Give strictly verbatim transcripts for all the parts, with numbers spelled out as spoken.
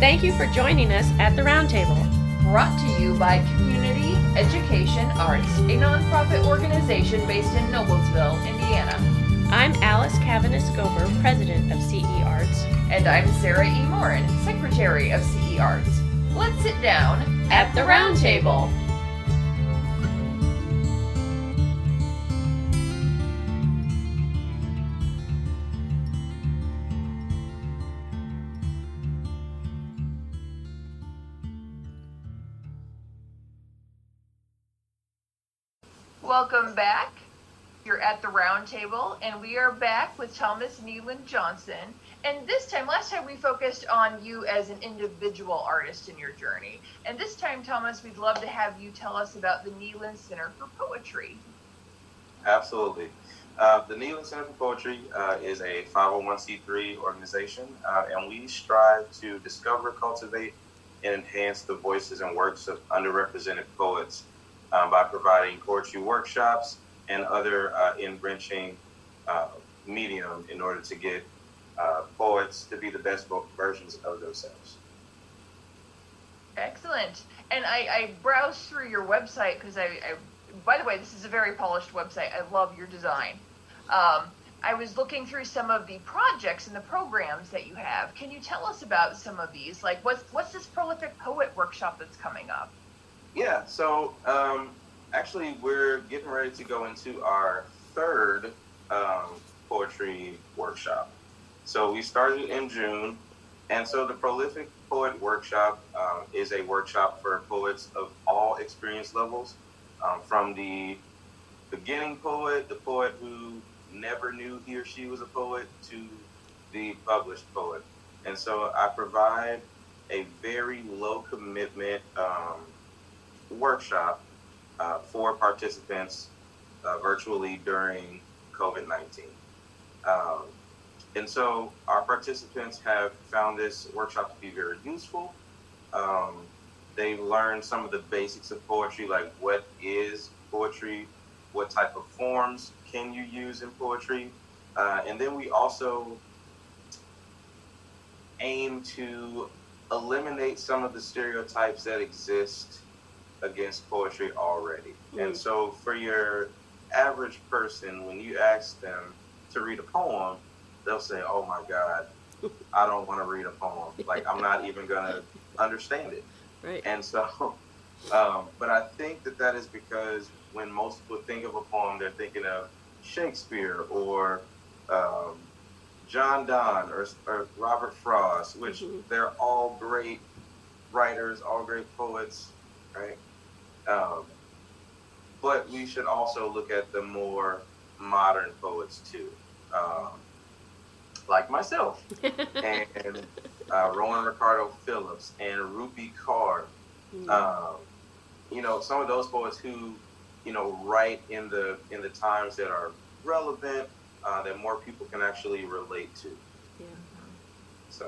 Thank you for joining us at the Roundtable. Brought to you by Community Education Arts, a nonprofit organization based in Noblesville, Indiana. I'm Alice Cavanis-Gober, President of C E Arts. And I'm Sarah E. Morin, Secretary of C E Arts. Let's sit down at, at the Roundtable. Welcome back. You're at the Roundtable, and we are back with Thomas Neelan Johnson. And this time, last time we focused on you as an individual artist in your journey. And this time, Thomas, we'd love to have you tell us about the Neelan Center for Poetry. Absolutely. Uh, the Neelan Center for Poetry uh, is a five oh one c three organization, uh, and we strive to discover, cultivate, and enhance the voices and works of underrepresented poets uh, by providing poetry workshops and other uh, enriching uh, medium in order to get uh, poets to be the best versions of themselves. Excellent. And I, I browsed through your website because I, I, by the way, this is a very polished website. I love your design. Um, I was looking through some of the projects and the programs that you have. Can you tell us about some of these? Like, what's what's this Prolific Poet Workshop that's coming up? Yeah, so um, actually we're getting ready to go into our third um, poetry workshop. So we started in June, and so the Prolific Poet Workshop um, is a workshop for poets of all experience levels, um, from the beginning poet, the poet who never knew he or she was a poet, to the published poet. And so I provide a very low commitment um, workshop uh, for participants uh, virtually during covid nineteen. Um, and so our participants have found this workshop to be very useful. Um, they've learned some of the basics of poetry, like what is poetry, what type of forms can you use in poetry, uh, and then we also aim to eliminate some of the stereotypes that exist against poetry already. Mm. And so for your average person, when you ask them to read a poem, they'll say, oh my God, I don't want to read a poem. Like, I'm not even going to understand it. Right. And so, um, but I think that that is because when most people think of a poem, they're thinking of Shakespeare or um, John Donne or, or Robert Frost, which mm-hmm. they're all great writers, all great poets, right? Um, but we should also look at the more modern poets too, um, like myself and uh, Rowan Ricardo Phillips and Rupi Kaur. Mm-hmm. Um, you know, some of those poets who, you know, write in the in the times that are relevant, uh, that more people can actually relate to. Yeah. So.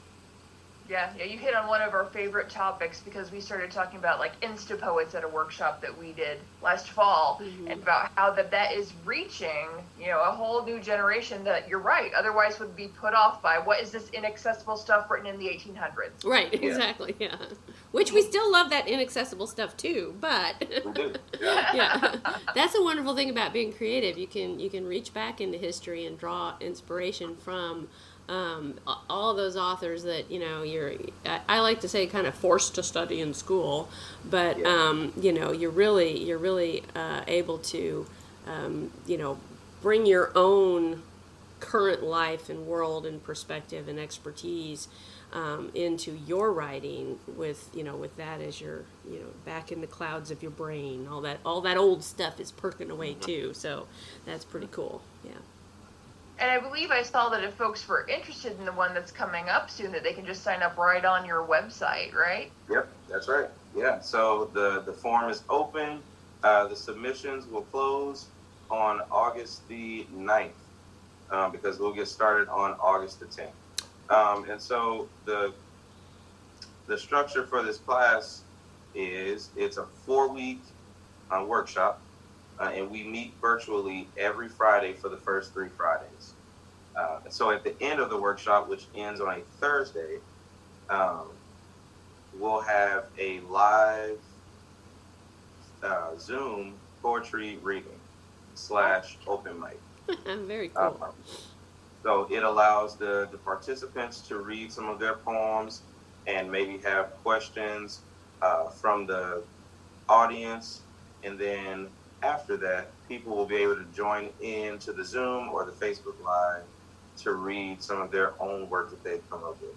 Yeah, yeah, you hit on one of our favorite topics because we started talking about like Insta Poets at a workshop that we did last fall, mm-hmm. and about how that that is reaching, you know, a whole new generation that, you're right, otherwise would be put off by what is this inaccessible stuff written in the eighteen hundreds. Right, yeah. Exactly, yeah. Which we still love that inaccessible stuff too, but we do. Yeah. Yeah. That's a wonderful thing about being creative. You can you can reach back into history and draw inspiration from Um, all those authors that, you know, you're, I, I like to say kind of forced to study in school, but, yeah. um, you know, you're really, you're really uh, able to, um, you know, bring your own current life and world and perspective and expertise um, into your writing with, you know, with that as your, you know, back in the clouds of your brain, all that, all that old stuff is perking away too. So that's pretty cool. Yeah. And I believe I saw that if folks were interested in the one that's coming up soon, that they can just sign up right on your website, right? Yep, that's right. Yeah, so the, the form is open. Uh, the submissions will close on August the ninth, um, because we'll get started on August the tenth. Um, and so the the structure for this class is it's a four-week uh, workshop. Uh, and we meet virtually every Friday for the first three Fridays. Uh, so at the end of the workshop, which ends on a Thursday, um, we'll have a live uh, Zoom poetry reading slash open mic. Very cool. Um, so it allows the, the participants to read some of their poems and maybe have questions uh, from the audience. And then after that, people will be able to join in to the Zoom or the Facebook Live to read some of their own work that they've come up with.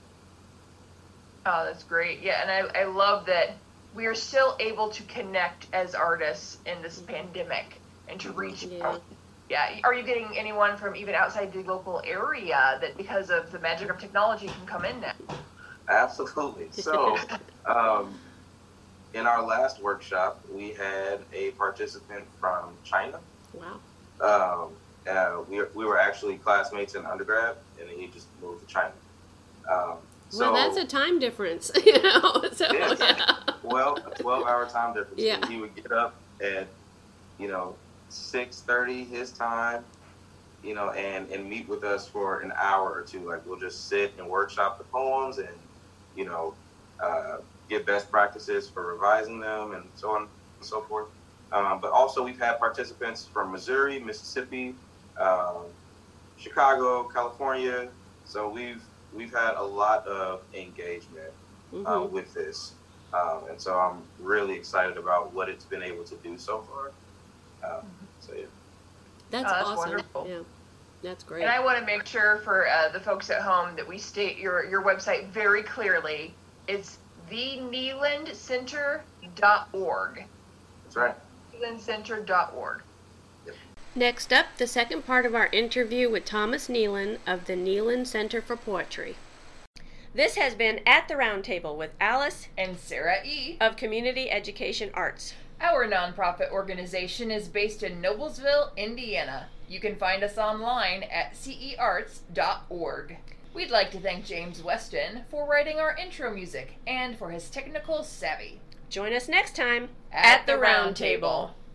Oh, that's great. Yeah, and I, I love that we are still able to connect as artists in this pandemic and to reach Yeah. out. Yeah. Are you getting anyone from even outside the local area that, because of the magic of technology, can come in now? Absolutely. So, um, in our last workshop, we had a participant from China. Wow. Um, uh, we, we were actually classmates in undergrad, and then he just moved to China. Um, so, Well, that's a time difference, you know. So Yes. yeah. well, a twelve-hour time difference. Yeah. And he would get up at, you know, six thirty his time, you know, and, and meet with us for an hour or two. Like, we'll just sit and workshop the poems and, you know, uh, get best practices for revising them and so on and so forth. Um, but also we've had participants from Missouri, Mississippi, um, Chicago, California. So we've we've had a lot of engagement uh, Mhm. with this. Um, and so I'm really excited about what it's been able to do so far. Um, so yeah. That's, Oh, that's awesome. wonderful. Yeah. That's great. And I want to make sure for uh, the folks at home that we state your, your website very clearly. It's the Kneeland Center dot org. That's right. Kneeland Center dot org. Next up, the second part of our interview with Thomas Nealon of the Nealon Center for Poetry. This has been At the Roundtable with Alice And Sarah E. of Community Education Arts. Our nonprofit organization is based in Noblesville, Indiana. You can find us online at c e arts dot org. We'd like to thank James Weston for writing our intro music and for his technical savvy. Join us next time At the Roundtable.